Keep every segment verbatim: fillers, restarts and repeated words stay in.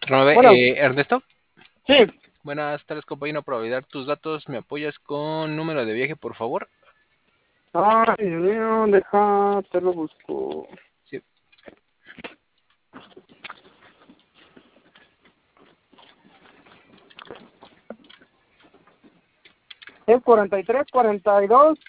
nueve, Bueno, eh, Ernesto. sí. Buenas tardes, compañero. Para validar tus datos, ¿me apoyas con número de viaje, por favor? Ay, Dios mío, deja, te lo busco. Sí. Es cuarenta y tres, cuarenta y dos,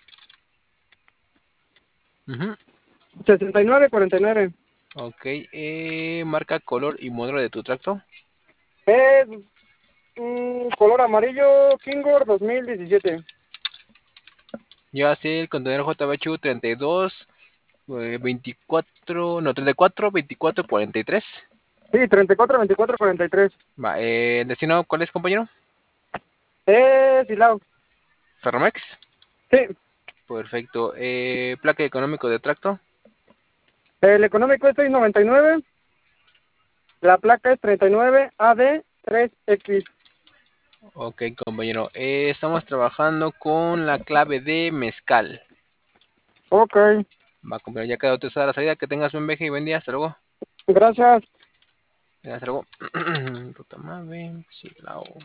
Uh-huh. sesenta y nueve, cuarenta y nueve. Ok. Eh, marca, color y modelo de tu tracto. Es mm, color amarillo Kingor dos mil diecisiete. Llevaste el contenedor J B H U treinta y dos, eh, veinticuatro, no, treinta y cuatro, veinticuatro, cuarenta y tres. Sí, treinta y cuatro, veinticuatro, cuarenta y tres. Va, eh, ¿el destino cuál es, compañero? Es Silao. Ferromex. Sí. Perfecto. Eh, placa económico de tracto. El económico es seis noventa y nueve. La placa es treinta y nueve A D tres X. Ok, compañero. Eh, estamos trabajando con la clave de mezcal. Ok. Va, compañero, ya quedó autorizada la salida. Que tengas buen viaje y buen día. Hasta luego. Gracias. Hasta luego. Ruta Mave, Silao.